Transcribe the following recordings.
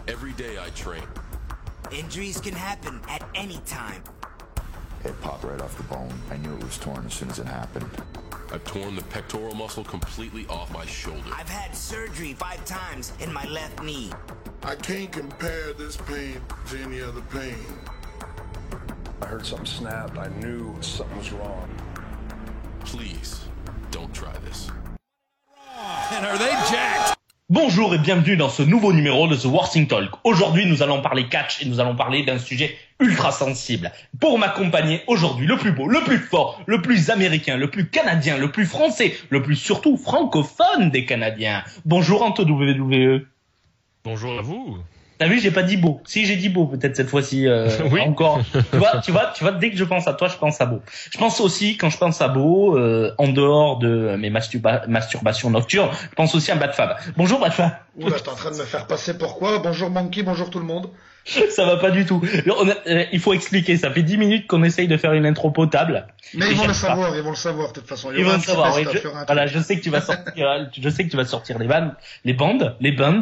Every day I train. Injuries can happen at any time. It popped right off the bone. I knew it was torn as soon as it happened. I've torn the pectoral muscle completely off my shoulder. I've had surgery 5 times in my left knee. I can't compare this pain to any other pain. I heard something snap. I knew something was wrong. Please, don't try this. And are they jacked? Bonjour et bienvenue dans ce nouveau numéro de The Wrestling Talk. Aujourd'hui, nous allons parler catch et nous allons parler d'un sujet ultra sensible. Pour m'accompagner aujourd'hui, le plus beau, le plus fort, le plus américain, le plus canadien, le plus français, le plus surtout francophone des Canadiens. Bonjour Anto WWE. Bonjour à vous. T'as vu, j'ai pas dit beau. Si, j'ai dit beau, peut-être cette fois-ci, oui. Encore. Tu vois, dès que je pense à toi, je pense à beau. Je pense aussi, quand je pense à beau, en dehors de mes masturbations nocturnes, je pense aussi à Bad Fab. Bonjour Bad Fab. Oula, t'es en train de me faire passer pour quoi? Bonjour Monkey, bonjour tout le monde. Ça va pas du tout. Il faut expliquer, ça fait 10 minutes qu'on essaye de faire une intro potable. Mais ils vont le savoir, de toute façon. Ils vont le savoir, oui. Voilà, je sais que tu vas sortir les bandes.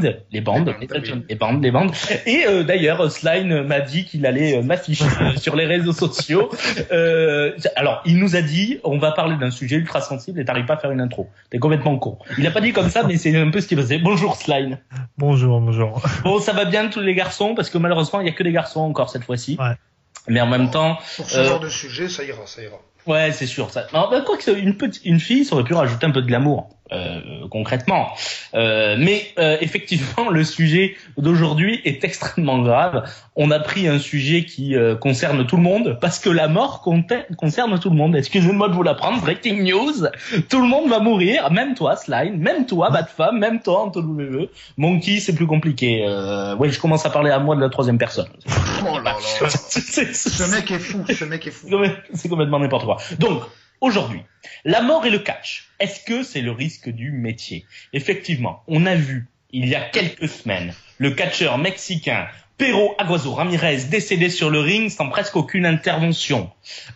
Et d'ailleurs, Sline m'a dit qu'il allait m'afficher sur les réseaux sociaux. Alors, il nous a dit, on va parler d'un sujet ultra sensible et t'arrives pas à faire une intro. T'es complètement con. Il a pas dit comme ça, mais c'est un peu ce qu'il faisait. Bonjour Sline. Bonjour. Bon, ça va bien tous les garçons, parce que malheureusement, il y a que des garçons encore cette fois-ci. Ouais. Mais en même temps, pour ce genre de sujet, ça ira. Ouais, c'est sûr. Ça. Alors, quoi que une fille, ça aurait pu rajouter un peu de glamour, concrètement. Mais effectivement, le sujet d'aujourd'hui est extrêmement grave. On a pris un sujet qui concerne tout le monde, parce que la mort concerne tout le monde. Excusez-moi de vous l'apprendre. Breaking news. Tout le monde va mourir, même toi, Slime, même toi, Bad Femme, même toi, Anto WWE. Monkey, c'est plus compliqué. Ouais, je commence à parler à moi de la troisième personne. Oh là là. Ce mec est fou. C'est complètement n'importe quoi. Donc, aujourd'hui, la mort et le catch. Est-ce que c'est le risque du métier? Effectivement, on a vu, il y a quelques semaines, le catcheur mexicain Perro Aguayo Ramirez décédé sur le ring sans presque aucune intervention.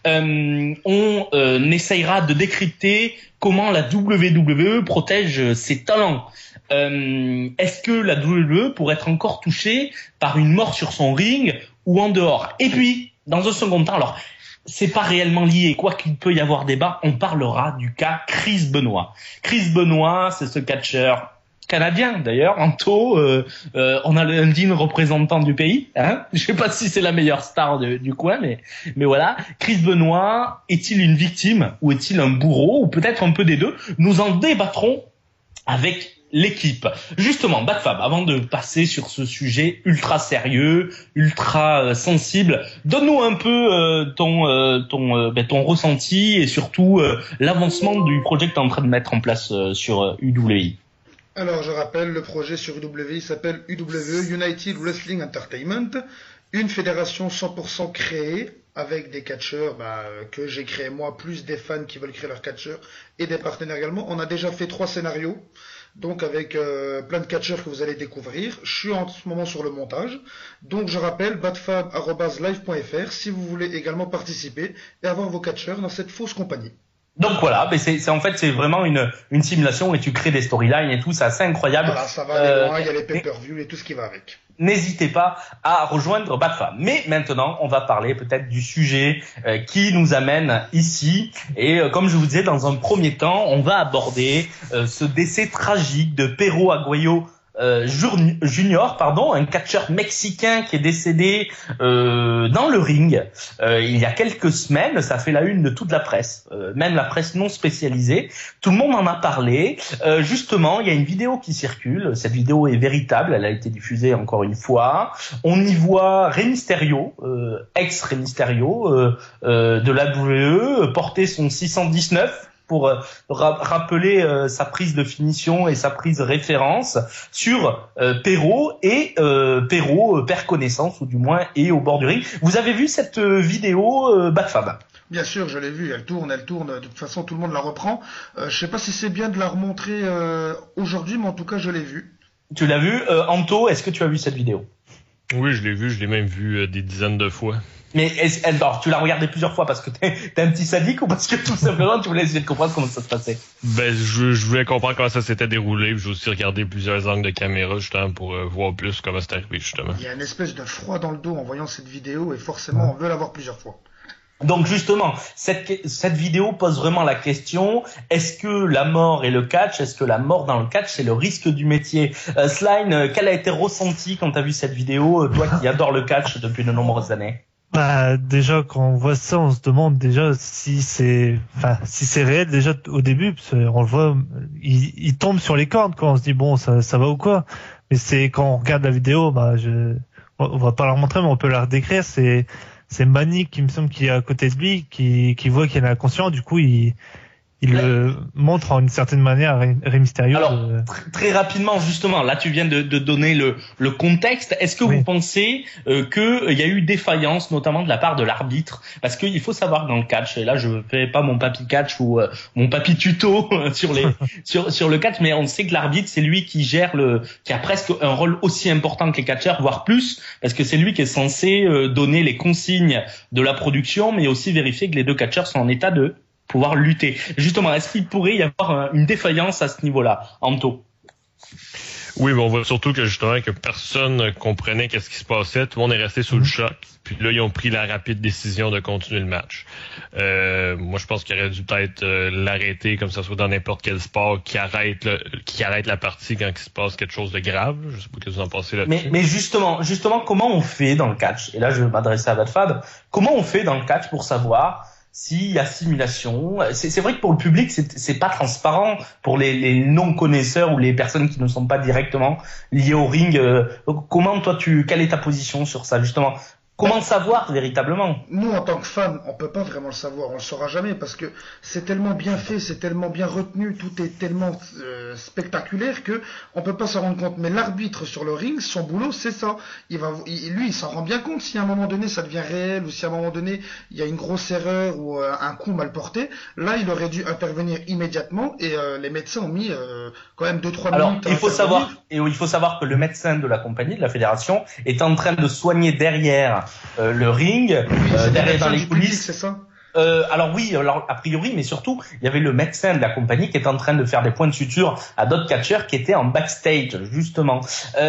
On essayera de décrypter comment la WWE protège ses talents. Est-ce que la WWE pourrait être encore touchée par une mort sur son ring ou en dehors? Et puis, dans un second temps, alors, c'est pas réellement lié, quoi qu'il peut y avoir débat, on parlera du cas Chris Benoit. Chris Benoit, c'est ce catcheur canadien d'ailleurs, Anto, on a un digne représentant du pays, hein. Je sais pas si c'est la meilleure star du coin, mais voilà. Chris Benoit est-il une victime ou est-il un bourreau ou peut-être un peu des deux? Nous en débattrons avec l'équipe. Justement, Bad Fab, avant de passer sur ce sujet ultra sérieux, ultra sensible, donne-nous un peu ton ressenti et surtout l'avancement du projet que tu es en train de mettre en place sur UWI. Alors, je rappelle, le projet sur UWI s'appelle UW, United Wrestling Entertainment, une fédération 100% créée avec des catcheurs que j'ai créés moi, plus des fans qui veulent créer leurs catcheurs et des partenaires également. On a déjà fait 3 scénarios. Donc avec plein de catcheurs que vous allez découvrir. Je suis en ce moment sur le montage. Donc je rappelle badfab@live.fr si vous voulez également participer et avoir vos catcheurs dans cette fausse compagnie. Donc voilà, mais c'est en fait c'est vraiment une simulation et tu crées des storylines et tout, c'est assez incroyable. Voilà, ça va aller loin, il y a les pay-per-view et tout ce qui va avec. N'hésitez pas à rejoindre Badfab. Mais maintenant, on va parler peut-être du sujet qui nous amène ici. Et comme je vous disais, dans un premier temps, on va aborder ce décès tragique de Perro Aguayo Junior, un catcheur mexicain qui est décédé dans le ring il y a quelques semaines. Ça fait la une de toute la presse, même la presse non spécialisée. Tout le monde en a parlé. Justement, il y a une vidéo qui circule. Cette vidéo est véritable. Elle a été diffusée encore une fois. On y voit Rey Mysterio, ex-Rey Mysterio de la WWE, porter son 619 pour rappeler sa prise de finition et sa prise de référence sur Perro, et Perro perd connaissance, ou du moins est au bord du ring. Vous avez vu cette vidéo, Bad Fab? Bien sûr, je l'ai vue, elle tourne, de toute façon tout le monde la reprend. Je sais pas si c'est bien de la remontrer aujourd'hui, mais en tout cas je l'ai vue. Tu l'as vue, Anto, est-ce que tu as vu cette vidéo? Oui, je l'ai même vu des dizaines de fois. Mais alors, tu l'as regardé plusieurs fois parce que t'es un petit sadique ou parce que tout simplement tu voulais essayer de comprendre comment ça se passait? Ben, je voulais comprendre comment ça s'était déroulé, puis j'ai aussi regardé plusieurs angles de caméra, justement, pour voir plus comment c'est arrivé, justement. Il y a une espèce de froid dans le dos en voyant cette vidéo et forcément on veut la voir plusieurs fois. Donc justement, cette vidéo pose vraiment la question, est-ce que la mort et le catch, est-ce que la mort dans le catch c'est le risque du métier? Slime, quel a été ressenti quand t'as vu cette vidéo, toi qui adore le catch depuis de nombreuses années? Bah, déjà, quand on voit ça, on se demande déjà si c'est réel déjà au début, parce qu'on le voit, il tombe sur les cordes, quoi. On se dit bon, ça va ou quoi? Mais c'est quand on regarde la vidéo, on va pas la remontrer, mais on peut la redécrire. C'est Manny qui me semble qui est à côté de lui, qui voit qu'il est inconscient. Du coup, il le montre en une certaine manière à Rey Mysterio. Alors, très rapidement, justement, là tu viens de donner le contexte. Est-ce que vous pensez qu'il y a eu défaillance, notamment de la part de l'arbitre? Parce qu'il faut savoir que dans le catch, et là je fais pas mon papy catch ou mon papy tuto sur le catch, mais on sait que l'arbitre c'est lui qui gère qui a presque un rôle aussi important que les catcheurs, voire plus, parce que c'est lui qui est censé donner les consignes de la production, mais aussi vérifier que les deux catcheurs sont en état de pouvoir lutter. Justement, est-ce qu'il pourrait y avoir une défaillance à ce niveau-là, Anto? Oui, mais on voit surtout que justement que personne comprenait qu'est-ce qui se passait. Tout le monde est resté sous le choc. Puis là, ils ont pris la rapide décision de continuer le match. Moi, je pense qu'il aurait dû peut-être l'arrêter, comme ça soit dans n'importe quel sport, qui arrête la partie quand il se passe quelque chose de grave. Je sais pas ce que vous en pensez là-dessus. Mais justement, comment on fait dans le catch? Et là, je vais m'adresser à Badfad. Comment on fait dans le catch pour savoir s'il y a simulation? C'est vrai que pour le public, c'est pas transparent. Pour les non-connaisseurs ou les personnes qui ne sont pas directement liées au ring, comment toi quelle est ta position sur ça, justement? Comment savoir véritablement? Nous, en tant que fans, on peut pas vraiment le savoir, on le saura jamais parce que c'est tellement bien fait, c'est tellement bien retenu, tout est tellement spectaculaire que on peut pas s'en rendre compte. Mais l'arbitre sur le ring, son boulot, c'est ça. Lui, il s'en rend bien compte si à un moment donné ça devient réel ou si à un moment donné il y a une grosse erreur ou un coup mal porté. Là, il aurait dû intervenir immédiatement et les médecins ont mis quand même 2-3 minutes. Alors, il faut savoir que le médecin de la compagnie, de la fédération, est en train de soigner derrière le ring, derrière dans les coulisses. C'est ça? Alors oui, a priori, mais surtout, il y avait le médecin de la compagnie qui est en train de faire des points de suture à d'autres catcheurs qui étaient en backstage, justement.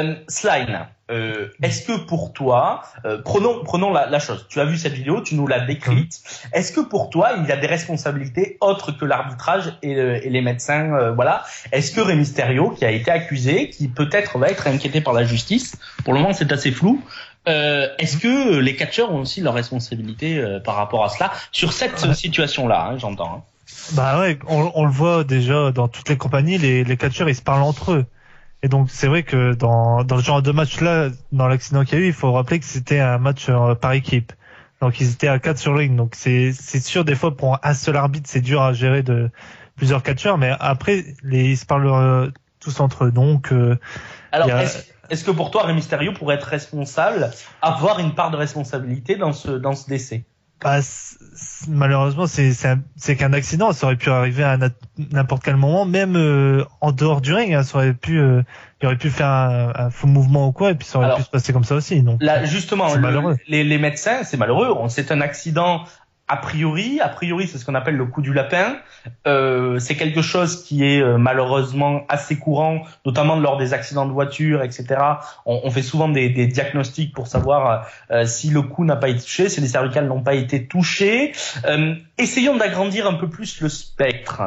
Slime, est-ce que pour toi, prenons la chose, tu as vu cette vidéo, tu nous l'as décrite, est-ce que pour toi, il y a des responsabilités autres que l'arbitrage et les médecins, voilà? Est-ce que Rey Mysterio, qui a été accusé, qui peut-être va être inquiété par la justice, pour le moment c'est assez flou, est-ce que les catcheurs ont aussi leur responsabilité par rapport à cela sur cette situation-là, j'entends. Hein. Bah ouais, on le voit déjà dans toutes les compagnies, les catcheurs ils se parlent entre eux. Et donc c'est vrai que dans le genre de match là, dans l'accident qu'il y a eu, il faut rappeler que c'était un match par équipe. Donc ils étaient à 4 sur le ring. Donc c'est sûr des fois pour un seul arbitre c'est dur à gérer de plusieurs catcheurs, mais après ils se parlent tous entre eux. Donc alors est-ce que pour toi, Rey Mysterio pourrait être responsable, avoir une part de responsabilité dans ce décès? Bah, malheureusement, c'est qu'un accident. Ça aurait pu arriver à n'importe quel moment, même en dehors du ring. Hein, ça aurait pu, il aurait pu faire un faux mouvement ou quoi, et puis ça aurait pu se passer comme ça aussi. Donc là, justement, c'est malheureux. Les médecins, c'est malheureux. C'est un accident. A priori, c'est ce qu'on appelle le coup du lapin. C'est quelque chose qui est malheureusement assez courant, notamment lors des accidents de voiture, etc. On fait souvent des diagnostics pour savoir si le cou n'a pas été touché, si les cervicales n'ont pas été touchées. Essayons d'agrandir un peu plus le spectre.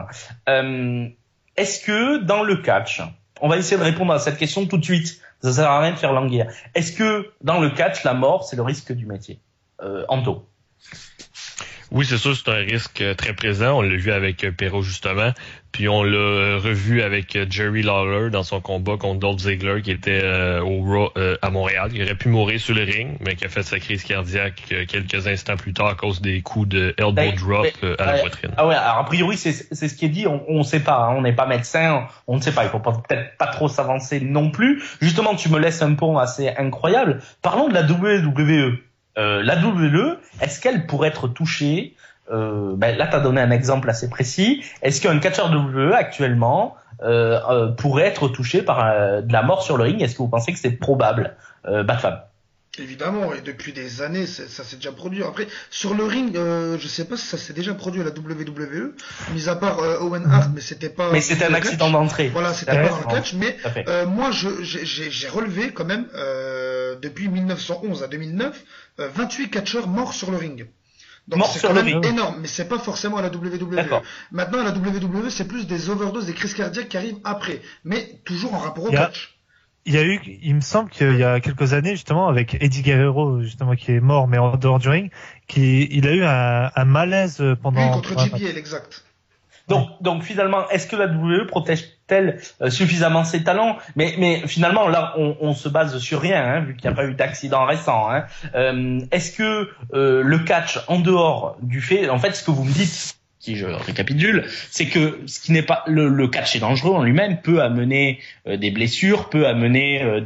Est-ce que dans le catch, on va essayer de répondre à cette question tout de suite, ça sert à rien de faire languir. Est-ce que dans le catch, la mort, c'est le risque du métier? Anto. Oui, c'est sûr, c'est un risque très présent. On l'a vu avec Perro, justement. Puis on l'a revu avec Jerry Lawler dans son combat contre Dolph Ziggler, qui était au Raw à Montréal. Il aurait pu mourir sur le ring, mais qui a fait sa crise cardiaque quelques instants plus tard à cause des coups de elbow drop à la poitrine. Ah ouais, alors a priori, c'est ce qui est dit. On sait pas, hein, on n'est pas médecin, on ne sait pas. Il faut peut-être pas trop s'avancer non plus. Justement, tu me laisses un pont assez incroyable. Parlons de la WWE. La WWE, est-ce qu'elle pourrait être touchée là, tu as donné un exemple assez précis. Est-ce qu'un catcheur WWE actuellement pourrait être touché par de la mort sur le ring? Est-ce que vous pensez que c'est probable, Batfab? Évidemment, et depuis des années, ça s'est déjà produit. Après, sur le ring, je sais pas si ça s'est déjà produit à la WWE, mis à part Owen Hart, mais c'était pas. Mais c'était un accident d'entrée. Voilà, c'était pas dans le catch. Mais moi, j'ai relevé quand même depuis 1911 à 2009, 28 catcheurs morts sur le ring. Donc c'est quand même énorme, mais c'est pas forcément à la WWE. D'accord. Maintenant, à la WWE, c'est plus des overdoses, des crises cardiaques qui arrivent après, mais toujours en rapport au catch. Il me semble qu'il y a quelques années, justement, avec Eddie Guerrero, justement, qui est mort, mais en dehors du ring, il a eu un malaise pendant... Oui, contre JBL, exact. Donc finalement, est-ce que la WWE protège-t-elle suffisamment ses talents? Mais finalement, là, on se base sur rien, hein, vu qu'il n'y a pas eu d'accident récent. Hein. Est-ce que le catch, en dehors du fait... En fait, ce que vous me dites... qui je récapitule, c'est que ce qui n'est pas le catch est dangereux en lui-même, peut amener des blessures, peut amener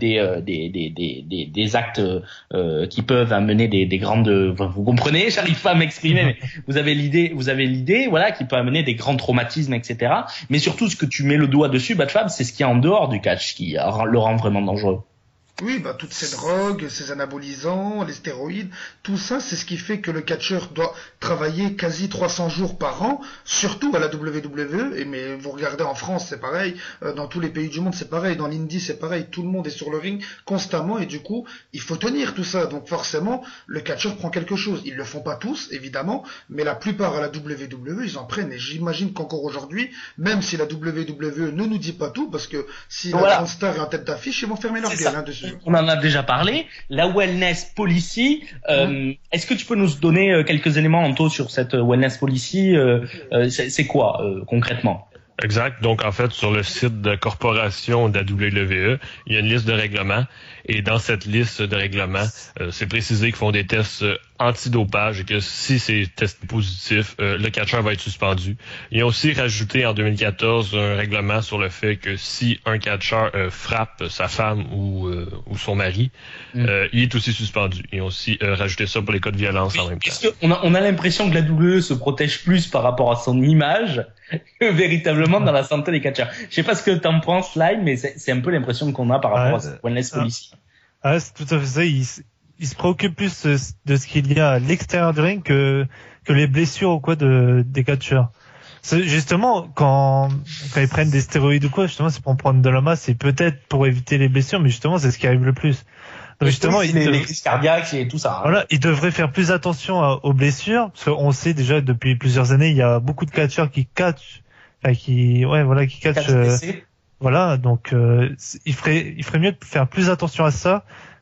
des actes qui peuvent amener des grandes, vous comprenez, j'arrive pas à m'exprimer, mais vous avez l'idée, voilà, qui peut amener des grands traumatismes, etc. Mais surtout, ce que tu mets le doigt dessus, Batfab, c'est ce qui est en dehors du catch qui le rend vraiment dangereux. Oui, bah toutes ces drogues, ces anabolisants, les stéroïdes, tout ça, c'est ce qui fait que le catcheur doit travailler quasi 300 jours par an, surtout à la WWE. Mais vous regardez en France, c'est pareil, dans tous les pays du monde, c'est pareil, dans l'Indie, c'est pareil, tout le monde est sur le ring constamment et du coup, il faut tenir tout ça. Donc forcément, le catcheur prend quelque chose. Ils le font pas tous, évidemment, mais la plupart à la WWE, ils en prennent. Et j'imagine qu'encore aujourd'hui, même si la WWE ne nous dit pas tout, parce que si la grande star est en tête d'affiche, ils vont fermer leur gueule dessus. On en a déjà parlé. La Wellness Policy, est-ce que tu peux nous donner quelques éléments, Anto, sur cette Wellness Policy? C'est quoi concrètement? Exact. Donc, en fait, sur le site de corporation de la WWE, il y a une liste de règlements. Et dans cette liste de règlements, c'est précisé qu'ils font des tests antidopage et que si c'est testé positif, le catcheur va être suspendu. Ils ont aussi rajouté en 2014 un règlement sur le fait que si un catcheur frappe sa femme ou son mari, il est aussi suspendu. Ils ont aussi rajouté ça pour les cas de violence en même temps. On a l'impression que la WWE se protège plus par rapport à son image que véritablement dans la santé des catcheurs. Je sais pas ce que t'en penses, Slime, mais c'est un peu l'impression qu'on a par rapport à cette Wellness Policy. Ah, c'est tout à fait ça. Il se préoccupe plus de ce qu'il y a à l'extérieur du ring que les blessures ou quoi des catcheurs. Justement, quand ils prennent des stéroïdes ou quoi, justement, c'est pour prendre de la masse et peut-être pour éviter les blessures, mais justement, c'est ce qui arrive le plus. Donc justement, les crises cardiaques et tout ça. Hein. Voilà, ils devraient faire plus attention aux blessures, parce qu'on sait déjà depuis plusieurs années, il y a beaucoup de catcheurs qui catchent, qui catchent. Voilà, donc il ferait mieux de faire plus attention à ça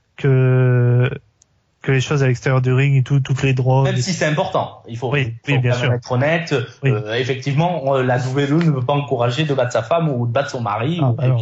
que les choses à l'extérieur du ring et toutes les drogues. Même si c'est important, il faut bien sûr être honnête. Oui. Effectivement, la WWE ne peut pas encourager de battre sa femme ou de battre son mari.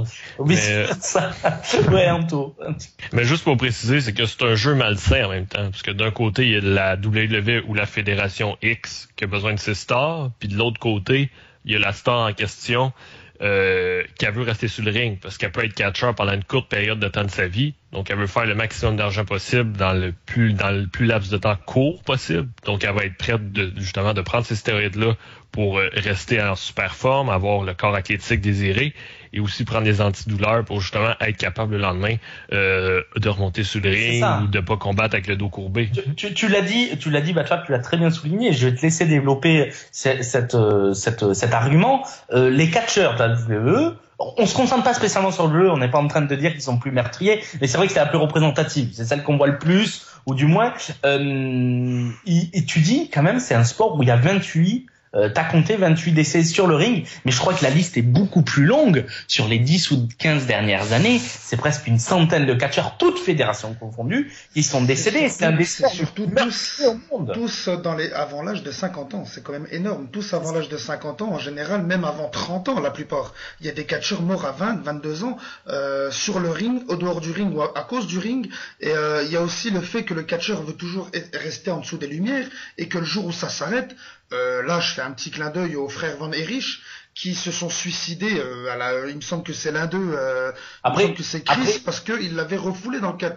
Anto. Mais juste pour préciser, c'est que c'est un jeu malsain en même temps, parce que d'un côté il y a la WWE ou la Fédération X qui a besoin de ses stars, puis de l'autre côté il y a la star en question qui veut rester sur le ring parce qu'elle peut être catcheur pendant une courte période de temps de sa vie. Donc, elle veut faire le maximum d'argent possible dans le plus laps de temps court possible. Donc, elle va être prête de prendre ces stéroïdes-là pour rester en super forme, avoir le corps athlétique désiré et aussi prendre des antidouleurs pour justement être capable le lendemain de remonter sur le ring ou de pas combattre avec le dos courbé. Tu l'as dit, Batfab, tu l'as très bien souligné. Je vais te laisser développer cet argument. Les catcheurs de la WWE, on se concentre pas spécialement sur le jeu, on n'est pas en train de dire qu'ils sont plus meurtriers, mais c'est vrai que c'est la plus représentative, c'est celle qu'on voit le plus, ou du moins, et tu dis quand même c'est un sport où il y a 28 t'as compté 28 décès sur le ring, mais je crois que la liste est beaucoup plus longue. Sur les 10 ou 15 dernières années, c'est presque une centaine de catcheurs, toutes fédérations confondues, qui sont décédés. C'est un décès surtout tous avant l'âge de 50 ans. C'est quand même énorme. Tous avant l'âge de 50 ans, en général, même avant 30 ans, la plupart. Il y a des catcheurs morts à 20, 22 ans, sur le ring, au dehors du ring ou à cause du ring. Et il y a aussi le fait que le catcheur veut toujours rester en dessous des lumières et que le jour où ça s'arrête, là, je fais un petit clin d'œil aux frères Van Erich qui se sont suicidés. Il me semble que c'est l'un d'eux. Il me semble que c'est Chris parce qu'il l'avait refoulé dans le catch.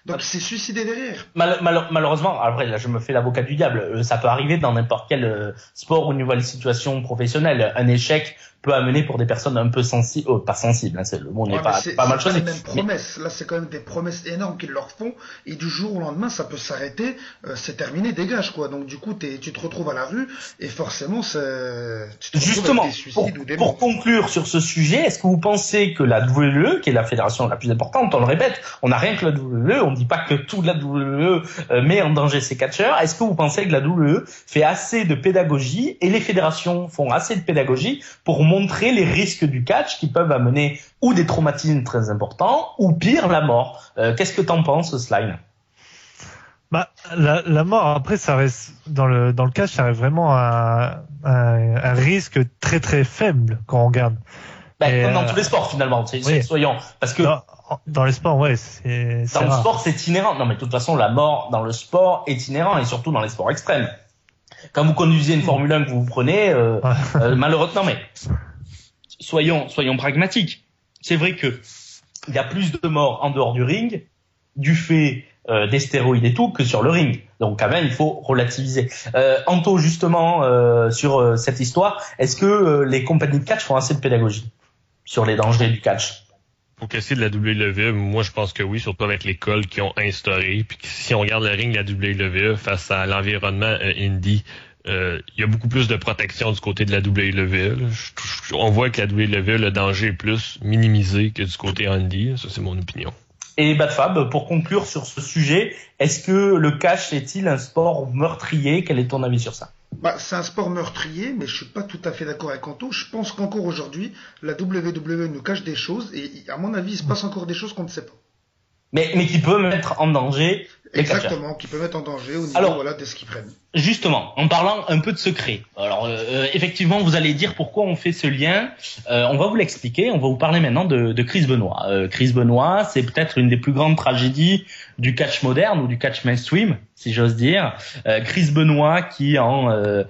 Donc il s'est suicidé derrière. Malheureusement, après là je me fais l'avocat du diable, ça peut arriver dans n'importe quel sport ou nouvelle situation professionnelle. Un échec peut amener pour des personnes un peu sensibles, pas sensibles, hein, le monde n'est pas mal choisi. C'est les mêmes promesses. Là, c'est quand même des promesses énormes qu'ils leur font, et du jour au lendemain, ça peut s'arrêter, c'est terminé, dégage, quoi. Donc, du coup, tu te retrouves à la rue, et forcément, tu te justement, avec des suicides ou des pour conclure sur ce sujet, est-ce que vous pensez que la WWE, qui est la fédération la plus importante, on le répète, on n'a rien que la WWE, on ne dit pas que toute la WWE met en danger ses catcheurs, est-ce que vous pensez que la WWE fait assez de pédagogie, et les fédérations font assez de pédagogie pour montrer les risques du catch qui peuvent amener ou des traumatismes très importants ou pire la mort. Qu'est-ce que t'en penses, Slime? Bah la mort après ça reste dans le catch, ça reste vraiment un risque très très faible quand on regarde. Comme dans tous les sports finalement, oui. Soyons, parce que dans les sports c'est dans le sport c'est inhérent. Non mais de toute façon la mort dans le sport est inhérent, et surtout dans les sports extrêmes. Quand vous conduisez une Formule 1 que vous prenez, malheureusement, mais soyons pragmatiques. C'est vrai que il y a plus de morts en dehors du ring du fait des stéroïdes et tout que sur le ring. Donc quand même, il faut relativiser. Anto, justement, sur cette histoire, est-ce que les compagnies de catch font assez de pédagogie sur les dangers du catch? Pour casser de la WWE, moi je pense que oui, surtout avec l'école qui ont instauré. Puis si on regarde le ring de la WWE face à l'environnement indie, il y a beaucoup plus de protection du côté de la WWE. On voit que la WWE, le danger est plus minimisé que du côté indie. Ça, c'est mon opinion. Et Badfab, pour conclure sur ce sujet, est-ce que le catch est-il un sport meurtrier? Quel est ton avis sur ça? C'est un sport meurtrier, mais je suis pas tout à fait d'accord avec Anto. Je pense qu'encore aujourd'hui, la WWE nous cache des choses, et à mon avis, il se passe encore des choses qu'on ne sait pas. Mais qui peut mettre en danger les catcheurs. Exactement, qui peut mettre en danger au niveau de ce qu'ils prennent. Justement, en parlant un peu de secret. Alors, effectivement, vous allez dire pourquoi on fait ce lien. On va vous l'expliquer. On va vous parler maintenant de Chris Benoit. Chris Benoit, c'est peut-être une des plus grandes tragédies du catch moderne ou du catch mainstream, si j'ose dire. Chris Benoit qui alors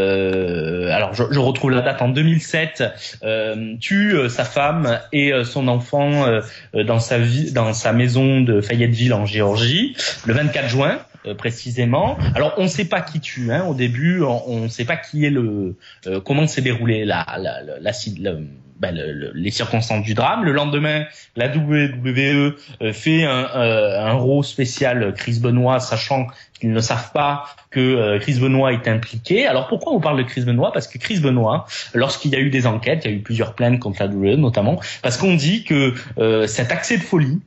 je retrouve la date en 2007, tue sa femme et son enfant dans sa maison de Fayetteville en Géorgie le 24 juin. Précisément. Alors on ne sait pas qui tue. Au début, on ne sait pas qui est comment s'est déroulé les circonstances du drame. Le lendemain, la WWE fait un Raw spécial Chris Benoit, sachant qu'ils ne savent pas que Chris Benoit est impliqué. Alors pourquoi on parle de Chris Benoit? Parce que Chris Benoit, lorsqu'il y a eu des enquêtes, il y a eu plusieurs plaintes contre la WWE notamment, parce qu'on dit que cet excès de folie,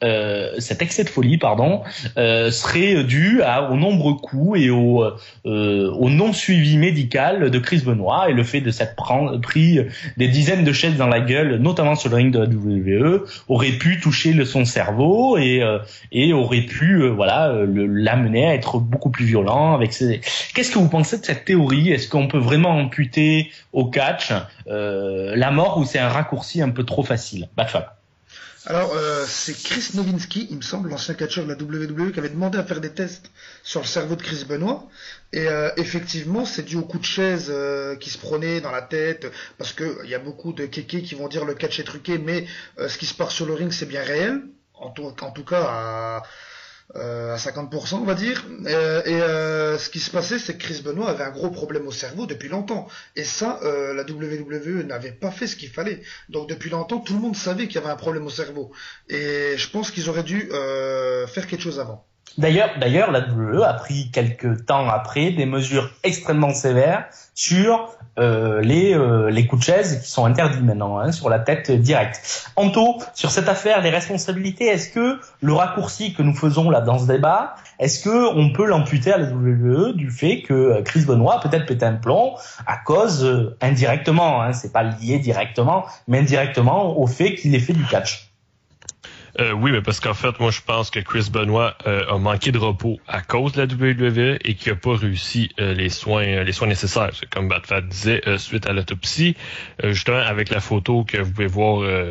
serait dû aux nombreux coups et au non-suivi médical de Chris Benoit, et le fait de s'être pris des dizaines de chaises dans la gueule, notamment sur le ring de la WWE, aurait pu toucher son cerveau et aurait pu l'amener à être beaucoup plus violent avec ses... Qu'est-ce que vous pensez de cette théorie? Est-ce qu'on peut vraiment amputer au catch la mort, ou c'est un raccourci un peu trop facile? Badfab. Alors, c'est Chris Nowinski, il me semble, l'ancien catcheur de la WWE, qui avait demandé à faire des tests sur le cerveau de Chris Benoit. Et effectivement, c'est dû au coup de chaise qui se prenait dans la tête, parce que il y a beaucoup de kékés qui vont dire le catch est truqué, mais ce qui se passe sur le ring, c'est bien réel, en tout cas à 50%, on va dire. Ce qui se passait, c'est que Chris Benoit avait un gros problème au cerveau depuis longtemps. Et ça, la WWE n'avait pas fait ce qu'il fallait. Donc depuis longtemps, tout le monde savait qu'il y avait un problème au cerveau. Et je pense qu'ils auraient dû faire quelque chose avant. D'ailleurs, la WWE a pris quelques temps après des mesures extrêmement sévères sur les coups de chaise qui sont interdits maintenant, sur la tête directe. Anto, sur cette affaire, les responsabilités, est-ce que le raccourci que nous faisons là dans ce débat, est-ce que on peut l'amputer à la WWE du fait que Chris Benoit a peut-être pété un plomb à cause indirectement, c'est pas lié directement, mais indirectement au fait qu'il ait fait du catch? Oui, mais parce qu'en fait, moi, je pense que Chris Benoit a manqué de repos à cause de la WWE et qu'il n'a pas réussi les soins nécessaires. C'est comme Badfat disait, suite à l'autopsie, justement avec la photo que vous pouvez voir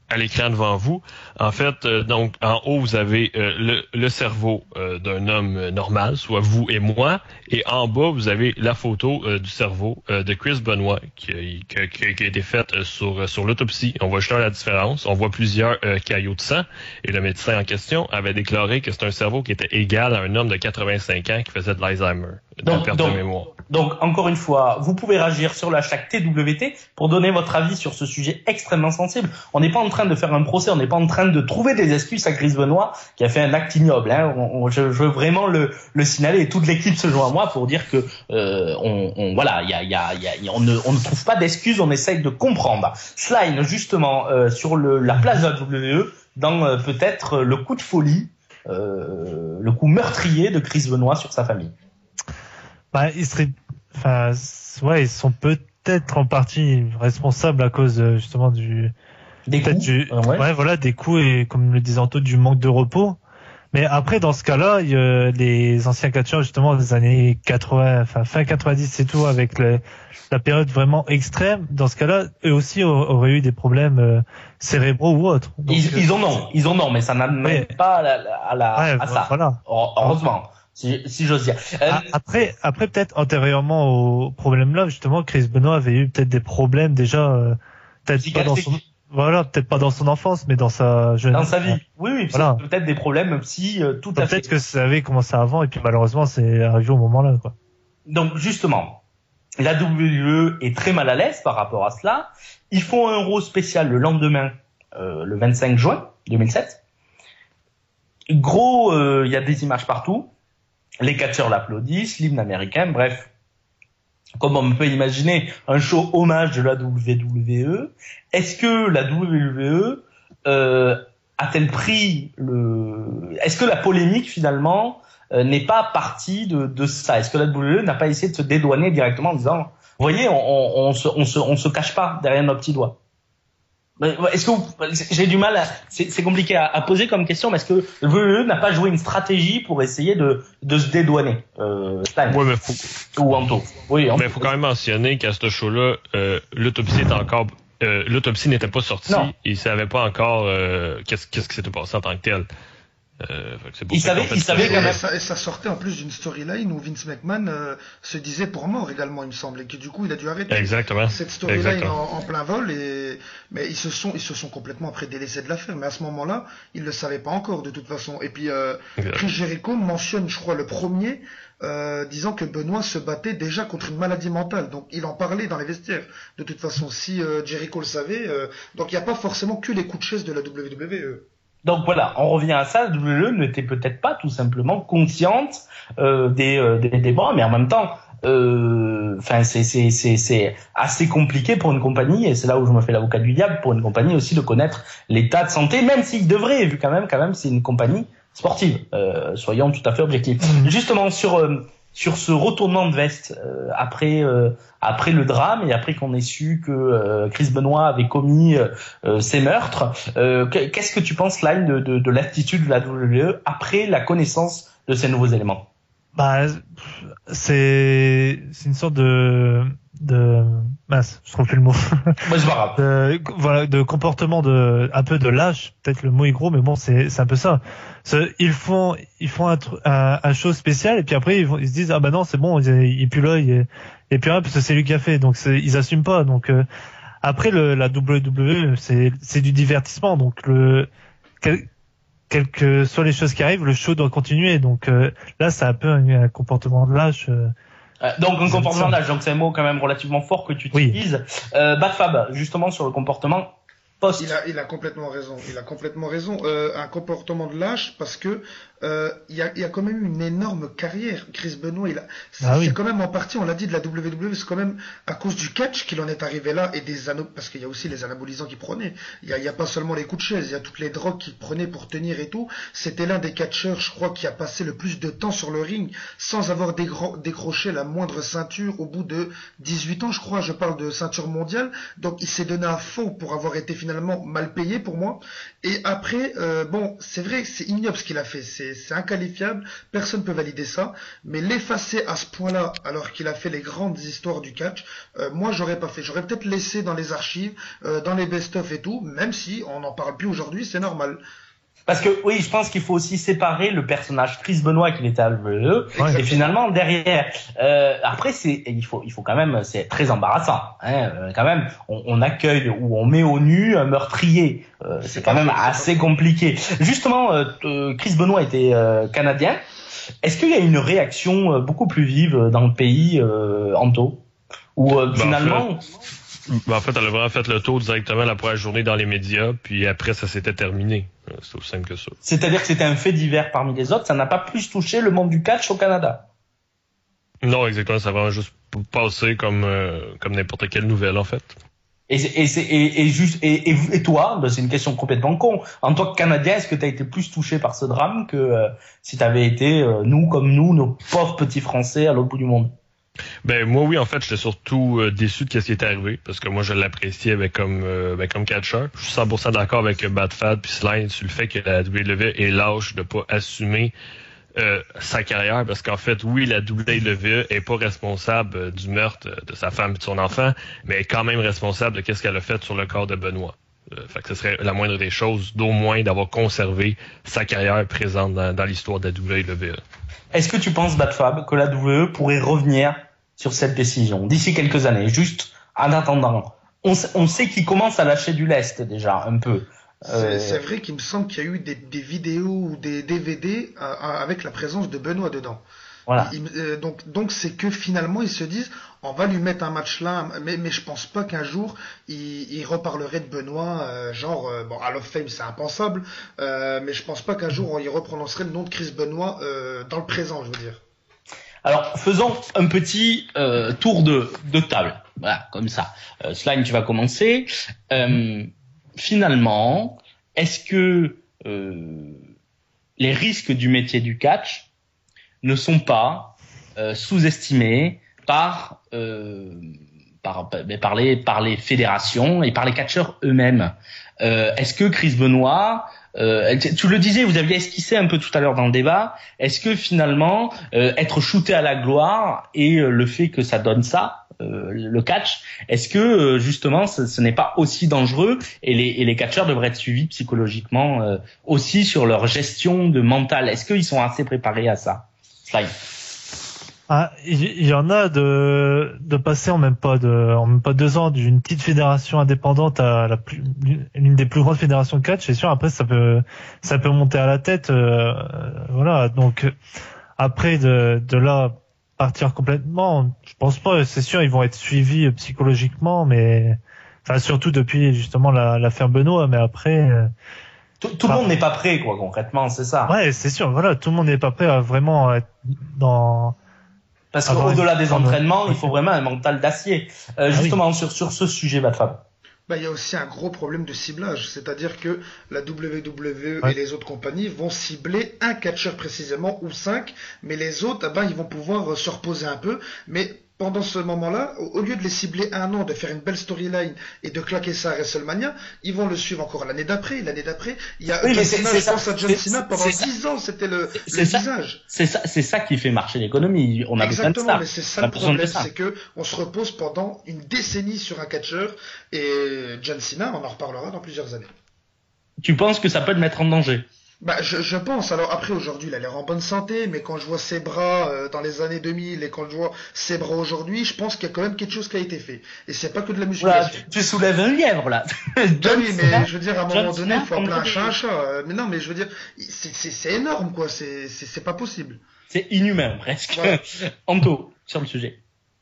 à l'écran devant vous. En fait, donc en haut vous avez le cerveau d'un homme normal, soit vous et moi, et en bas vous avez la photo du cerveau de Chris Benoit qui a été faite sur l'autopsie. On voit juste la différence. On voit plusieurs caillots de sang, et le médecin en question avait déclaré que c'est un cerveau qui était égal à un homme de 85 ans qui faisait de l'Alzheimer, de la perte de mémoire. Donc, encore une fois, vous pouvez réagir sur le hashtag TWT pour donner votre avis sur ce sujet extrêmement sensible. On n'est pas en train de faire un procès, on n'est pas en train de trouver des excuses à Chris Benoit qui a fait un acte ignoble. Hein. Je veux vraiment le signaler, et toute l'équipe se joint à moi pour dire que on ne trouve pas d'excuses, on essaye de comprendre. Slime, justement, sur la place de la WWE, dans peut-être le coup de folie, le coup meurtrier de Chris Benoit sur sa famille. Bah, ils sont peut-être en partie responsables à cause justement des coups et comme le disait Anto, du manque de repos. Mais après, dans ce cas-là, les anciens catcheurs justement des années 80, fin 90 et tout, avec la période vraiment extrême, dans ce cas-là, eux aussi auraient eu des problèmes cérébraux ou autres. Donc, ils en ont, mais ça n'amène pas à ça. Voilà. Heureusement. Si j'ose dire. Après peut-être antérieurement au problème là, justement, Chris Benoit avait eu peut-être des problèmes déjà, peut-être pas dans son enfance, mais dans sa jeune. Dans sa vie. Oui, voilà. Peut-être des problèmes psy, tout à fait. Peut-être que ça avait commencé avant, et puis malheureusement, c'est arrivé au moment là, quoi. Donc, justement, la WWE est très mal à l'aise par rapport à cela. Ils font un Raw spécial le lendemain, le 25 juin 2007. Gros, il y a des images partout. Les catcheurs l'applaudissent, l'hymne américain, bref. Comme on peut imaginer, un show hommage de la WWE. Est-ce que la WWE a-t-elle pris Est-ce que la polémique finalement n'est pas partie de ça? Est-ce que la WWE n'a pas essayé de se dédouaner directement en disant, vous voyez, on se cache pas derrière nos petits doigts? Est-ce que j'ai du mal c'est compliqué à poser comme question, mais est-ce que le WWE n'a pas joué une stratégie pour essayer de se dédouaner? Oui, mais ou Anto. Oui, mais faut quand même mentionner qu'à ce show-là, l'autopsie n'était pas sortie. Non. Il savait pas encore qu'est-ce qui s'était passé en tant que tel. Il savait quand même. Et ça sortait en plus d'une storyline où Vince McMahon se disait pour mort également, il me semble, et que du coup il a dû arrêter cette storyline en plein vol. Mais ils se sont complètement après délaissés de l'affaire. Mais à ce moment-là, ils le savaient pas encore de toute façon. Et puis Chris Jericho mentionne, je crois, le premier, disant que Benoit se battait déjà contre une maladie mentale. Donc il en parlait dans les vestiaires. De toute façon, si Jericho le savait, donc il n'y a pas forcément que les coups de chaise de la WWE. Donc voilà, on revient à ça. La WWE n'était peut-être pas tout simplement consciente des débats, mais en même temps, c'est assez compliqué pour une compagnie, et c'est là où je me fais l'avocat du diable, pour une compagnie aussi de connaître l'état de santé, même s'il devrait, vu quand même c'est une compagnie sportive. Soyons tout à fait objectifs. Justement sur ce retournement de veste après le drame, et après qu'on ait su que Chris Benoit avait commis ces meurtres, qu'est-ce que tu penses, Lime, de l'attitude de la WWE après la connaissance de ces nouveaux éléments? Bah, c'est une sorte de mince, je trouve plus le mot. Bah, c'est pas grave. De comportement un peu de lâche, peut-être le mot est gros, mais bon, c'est un peu ça. Ils font un show spécial, et puis après ils se disent, ah bah non, c'est bon, il est plus là, et puis parce que c'est lui qui a fait, donc ils assument pas. Donc après la WWE, c'est du divertissement, donc quelles que soient les choses qui arrivent, le show doit continuer. Donc là, c'est un peu un comportement de lâche. Donc un comportement de lâche, donc c'est un mot quand même relativement fort que tu utilises. Badfab, justement sur le comportement post. Il a complètement raison. Un comportement de lâche, parce que il y a quand même une énorme carrière. Chris Benoit, c'est quand même en partie, on l'a dit, de la WWE, c'est quand même à cause du catch qu'il en est arrivé là, et parce qu'il y a aussi les anabolisants qu'il prenait. Il y a pas seulement les coups de chaise, il y a toutes les drogues qu'il prenait pour tenir et tout. C'était l'un des catcheurs, je crois, qui a passé le plus de temps sur le ring sans avoir décroché la moindre ceinture au bout de 18 ans, je crois. Je parle de ceinture mondiale. Donc il s'est donné à fond pour avoir été finalement mal payé pour moi. Et après, bon, c'est vrai, c'est ignoble ce qu'il a fait, c'est inqualifiable, personne peut valider ça, mais l'effacer à ce point-là, alors qu'il a fait les grandes histoires du catch, moi j'aurais pas fait. J'aurais peut-être laissé dans les archives, dans les best-of et tout, même si on n'en parle plus aujourd'hui, c'est normal. Parce que oui, je pense qu'il faut aussi séparer le personnage Chris Benoit qu'il était à WWE et finalement derrière. Après, il faut quand même, c'est très embarrassant. Quand même, on accueille ou on met au nu un meurtrier. C'est quand même assez compliqué. Justement, Chris Benoit était canadien. Est-ce qu'il y a une réaction beaucoup plus vive dans le pays, Anto, ou finalement? En fait, elle a vraiment fait le tour directement la première journée dans les médias, puis après, ça s'était terminé. C'est aussi simple que ça. C'est-à-dire que c'était un fait divers parmi les autres, ça n'a pas plus touché le monde du catch au Canada? Non, exactement, ça a vraiment juste passé comme n'importe quelle nouvelle, en fait. Et toi, c'est une question complètement con. En tant que Canadien, est-ce que tu as été plus touché par ce drame que si tu avais été, nous, nos pauvres petits Français à l'autre bout du monde? Ben moi oui, en fait, j'étais surtout déçu de ce qui était arrivé parce que moi je l'appréciais comme catcheur. Je suis 100% d'accord avec Bad Fad puis Slime sur le fait que la WWE est lâche de pas assumer sa carrière parce qu'en fait, oui, la WWE est pas responsable du meurtre de sa femme et de son enfant, mais elle est quand même responsable de qu'est-ce qu'elle a fait sur le corps de Benoît. Fait que ce serait la moindre des choses d'au moins d'avoir conservé sa carrière présente dans l'histoire de la WWE. Est-ce que tu penses, Bad Fab, que la WWE pourrait revenir sur cette décision d'ici quelques années, juste en attendant? On sait qu'il commence à lâcher du lest déjà un peu. C'est vrai qu'il me semble qu'il y a eu des vidéos ou des DVD avec la présence de Benoît dedans. Voilà. Donc c'est que finalement ils se disent on va lui mettre un match là, mais je pense pas qu'un jour il reparlerait de Benoît, bon, Hall of Fame c'est impensable, mais je pense pas qu'un jour il reprononcerait le nom de Chris Benoit dans le présent, je veux dire. Alors faisons un petit tour de table, voilà, comme ça. Slime, tu vas commencer. Finalement, est-ce que les risques du métier du catch ne sont pas sous-estimés par les fédérations et par les catcheurs eux-mêmes? Est-ce que Chris Benoit, tu le disais, vous aviez esquissé un peu tout à l'heure dans le débat, est-ce que finalement être shooté à la gloire et le fait que ça donne ça, le catch, est-ce que justement ce n'est pas aussi dangereux et les catcheurs devraient être suivis psychologiquement aussi sur leur gestion de mental? Est-ce qu'ils sont assez préparés à ça? Slime. Il y en a de passer en même pas 2 ans d'une petite fédération indépendante à l'une des plus grandes fédérations de catch. C'est sûr, après ça peut monter à la tête, voilà. Donc après de là partir complètement, je pense pas. C'est sûr, ils vont être suivis psychologiquement, mais enfin surtout depuis justement l'affaire Benoît. Mais après. Tout le monde n'est pas prêt, quoi, concrètement, c'est ça. Ouais, c'est sûr, voilà, tout le monde n'est pas prêt à vraiment être dans... Parce qu'au-delà des entraînements, il faut vraiment un mental d'acier. Justement, sur ce sujet, Batfab. Il y a aussi un gros problème de ciblage, c'est-à-dire que la WWE et les autres compagnies vont cibler un catcheur précisément, ou 5, mais les autres, ils vont pouvoir se reposer un peu, mais pendant ce moment-là, au lieu de les cibler un an, de faire une belle storyline et de claquer ça à WrestleMania, ils vont le suivre encore l'année d'après. Il y a John Cena, je pense à John Cena, pendant 10 ans, c'était le visage. C'est ça qui fait marcher l'économie. On a besoin de ça. Exactement, mais c'est ça le problème, c'est que on se repose pendant une décennie sur un catcheur, et John Cena, on en reparlera dans plusieurs années. Tu penses que ça peut te mettre en danger? Je pense. Alors après, aujourd'hui, il a l'air en bonne santé, mais quand je vois ses bras dans les années 2000 et quand je vois ses bras aujourd'hui, je pense qu'il y a quand même quelque chose qui a été fait. Et c'est pas que de la musculation. Voilà, tu soulèves un lièvre, là. Oui, mais je veux dire, à un moment donné, il faut appeler un chat un chat. Mais non, mais je veux dire, c'est énorme, quoi. C'est pas possible. C'est inhumain, presque. Ouais. Anto, sur le sujet.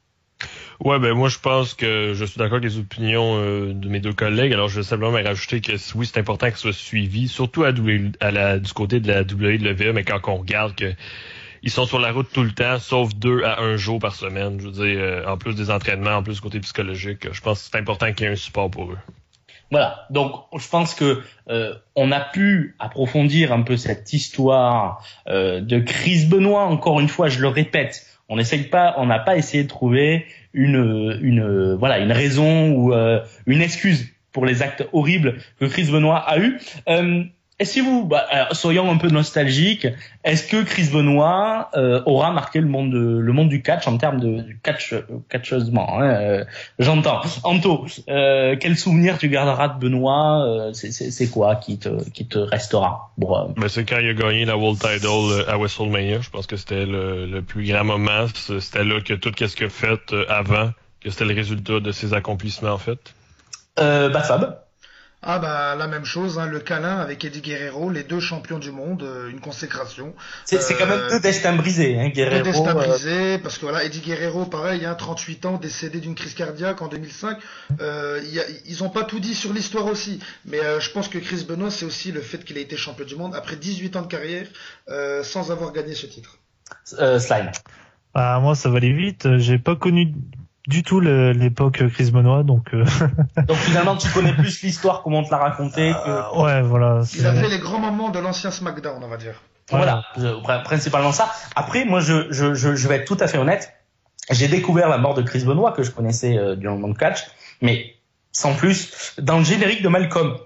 Ouais, moi je pense que je suis d'accord avec les opinions de mes deux collègues. Alors je veux simplement rajouter que oui, c'est important qu'il soit suivi, surtout du côté de la WWE, mais quand on regarde que ils sont sur la route tout le temps, sauf 2 à 1 jour par semaine. Je veux dire, en plus des entraînements, en plus du côté psychologique, je pense que c'est important qu'il y ait un support pour eux. Voilà, donc je pense que on a pu approfondir un peu cette histoire de Chris Benoit. Encore une fois, je le répète, on n'a pas essayé de trouver une raison ou une excuse pour les actes horribles que Chris Benoit a eu. Est-ce que vous, soyons un peu nostalgiques, est-ce que Chris Benoit aura marqué le monde du catch en termes de catcheusement, j'entends. Anto, quel souvenir tu garderas de Benoit? C'est quoi qui te restera? C'est quand il a gagné la World Title à WrestleMania. Je pense que c'était le plus grand moment. C'était là que tout ce qu'il a fait avant, que c'était le résultat de ses accomplissements en fait. Fab. La même chose, le câlin avec Eddie Guerrero, les deux champions du monde, une consécration. C'est quand même deux destins brisés, Guerrero. Deux destins brisés, parce que Eddie Guerrero, pareil, 38 ans, décédé d'une crise cardiaque en 2005. Ils ont pas tout dit sur l'histoire aussi, mais je pense que Chris Benoit, c'est aussi le fait qu'il ait été champion du monde après 18 ans de carrière, sans avoir gagné ce titre. Slime. Moi, ça va aller vite. J'ai pas connu du tout l'époque Chris Benoit, donc finalement tu connais plus l'histoire, comment on te l'a raconté que... Ouais, voilà. Il a fait les grands moments de l'ancien SmackDown, on va dire. Voilà, principalement ça. Après, moi je vais être tout à fait honnête, j'ai découvert la mort de Chris Benoit que je connaissais durant mon catch, mais sans plus, dans le générique de Malcolm.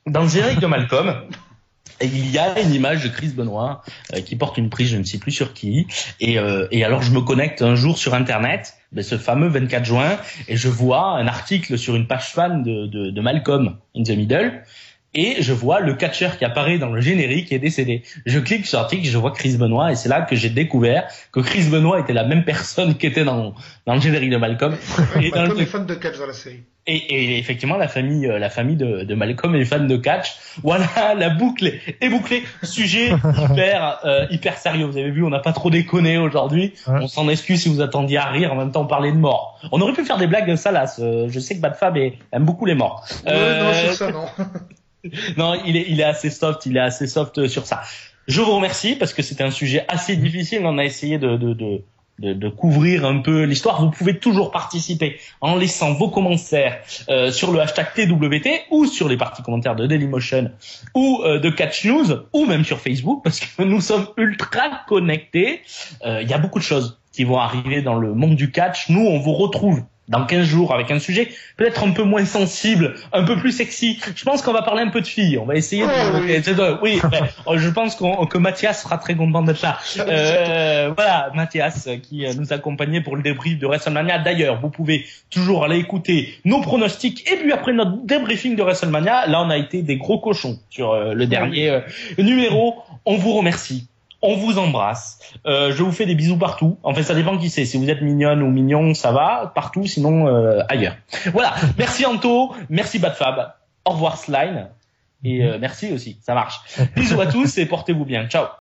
Il y a une image de Chris Benoit qui porte une prise, je ne sais plus sur qui, et alors je me connecte un jour sur internet, ce fameux 24 juin, et je vois un article sur une page fan de Malcolm in the Middle, et je vois le catcheur qui apparaît dans le générique est décédé. Je clique sur l'article, je vois Chris Benoit, et c'est là que j'ai découvert que Chris Benoit était la même personne qui était dans le générique de Malcolm. Et Malcolm est fan de catch dans la série. Et effectivement, la famille de Malcolm est fan de catch. Voilà, la boucle est bouclée. Sujet hyper sérieux. Vous avez vu, on n'a pas trop déconné aujourd'hui. Ouais. On s'en excuse si vous attendiez à rire. En même temps, on parlait de mort. On aurait pu faire des blagues salaces. Je sais que Bad Fab aime beaucoup les morts. Non, sur ça, non. Non, il est assez soft. Il est assez soft sur ça. Je vous remercie parce que c'était un sujet assez difficile. On a essayé de couvrir un peu l'histoire. Vous pouvez toujours participer en laissant vos commentaires sur le hashtag TWT ou sur les parties commentaires de Dailymotion ou de Catch News ou même sur Facebook parce que nous sommes ultra connectés. Il y a beaucoup de choses qui vont arriver dans le monde du catch. Nous, on vous retrouve dans 15 jours avec un sujet peut-être un peu moins sensible, un peu plus sexy. Je pense qu'on va parler un peu de filles. On va essayer oui, je pense que Mathias sera très content d'être là. Voilà, Mathias qui nous accompagnait pour le débrief de WrestleMania. D'ailleurs, vous pouvez toujours aller écouter nos pronostics et puis après notre débriefing de WrestleMania. Là, on a été des gros cochons sur le dernier numéro. On vous remercie. On vous embrasse. Je vous fais des bisous partout. En fait, ça dépend qui c'est. Si vous êtes mignonne ou mignon, ça va partout. Sinon, ailleurs. Voilà. Merci Anto. Merci Bad Fab. Au revoir Slime. Et merci aussi. Ça marche. Bisous à tous et portez-vous bien. Ciao.